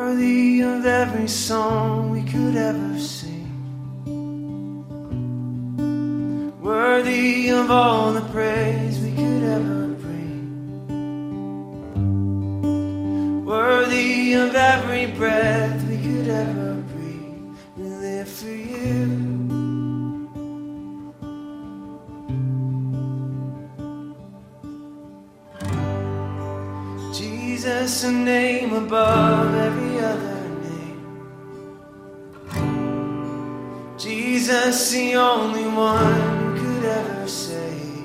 worthy of every song we could ever sing, worthy of all the praise we could ever bring, worthy of every breath we could ever breathe. We live for you. Jesus, a name above every other name. Jesus, the only one who could ever save.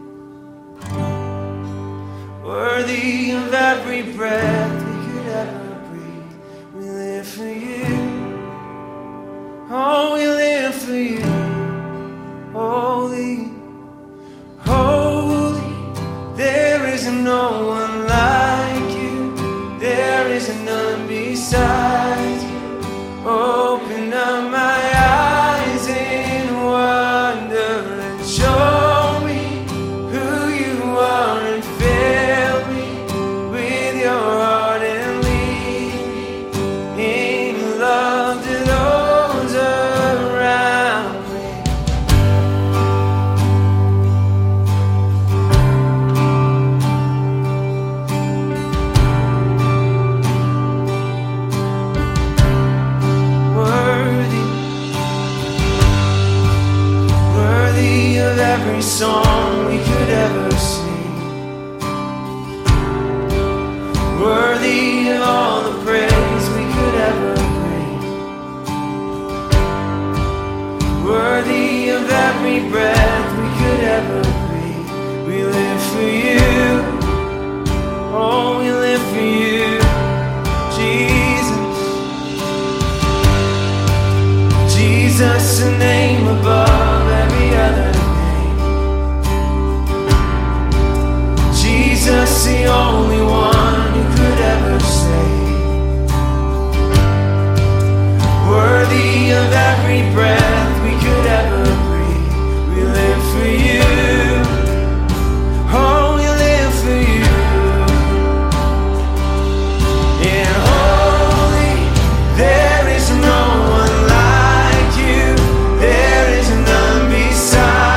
Worthy of every breath we could ever breathe. We live for you. Oh, we live for you. Holy, holy, there is no one like you. There is none beside you. Open up my eyes in wonder and show me who you are, and fill me with your heart and lead me in love to those around me. Worthy of every song we could ever sing, worthy of all the praise we could ever bring, worthy of every breath we could ever breathe. We live for you. Oh, we live for you, Jesus. Jesus, a name above every other name. Jesus, the only one who could ever save. Worthy of every breath we could ever breathe. We live for you. Oh, we live for you. And holy, there is no one like you. There is none beside.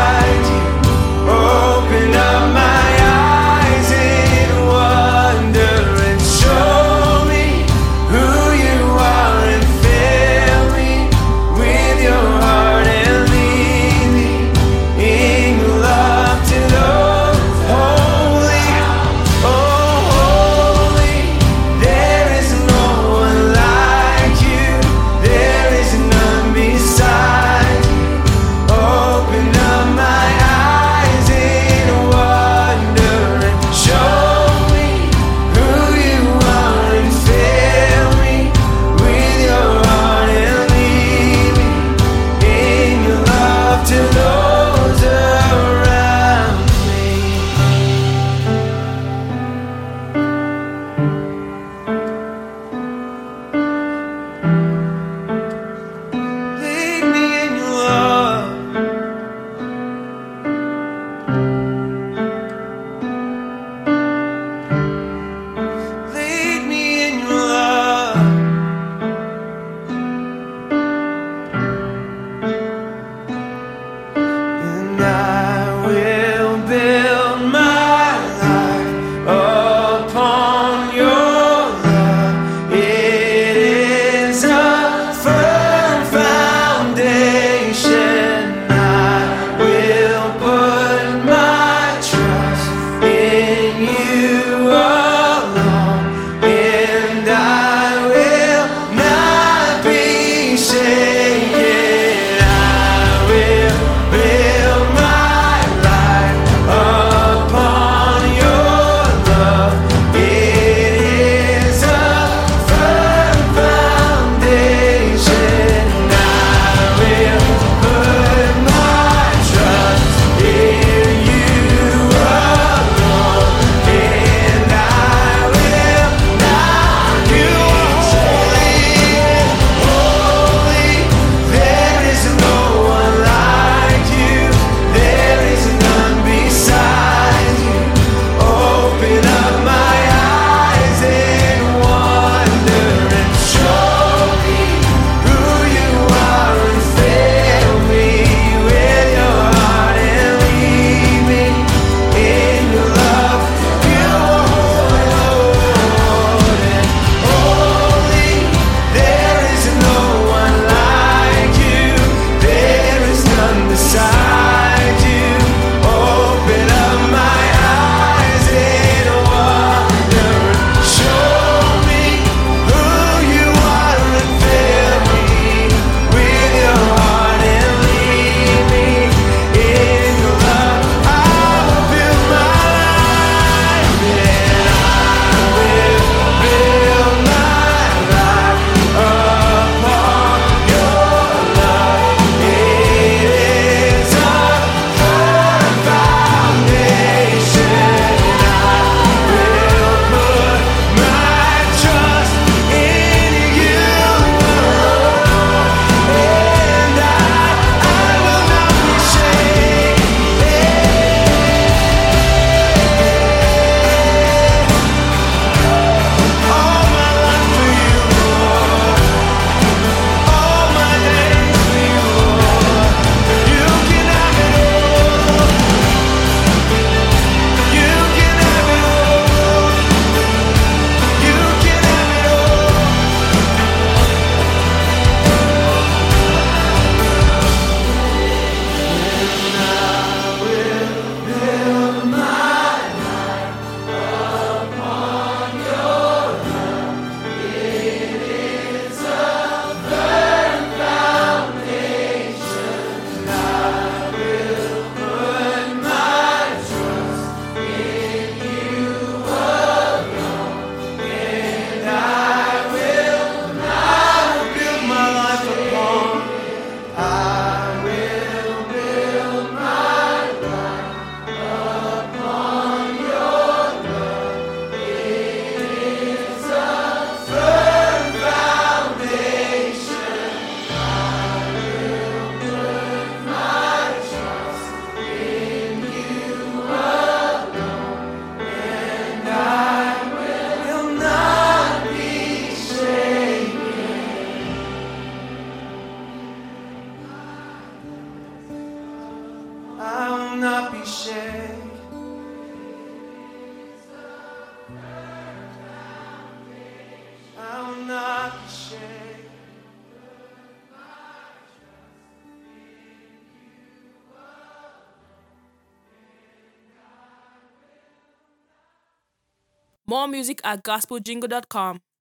More music at gospeljingle.com.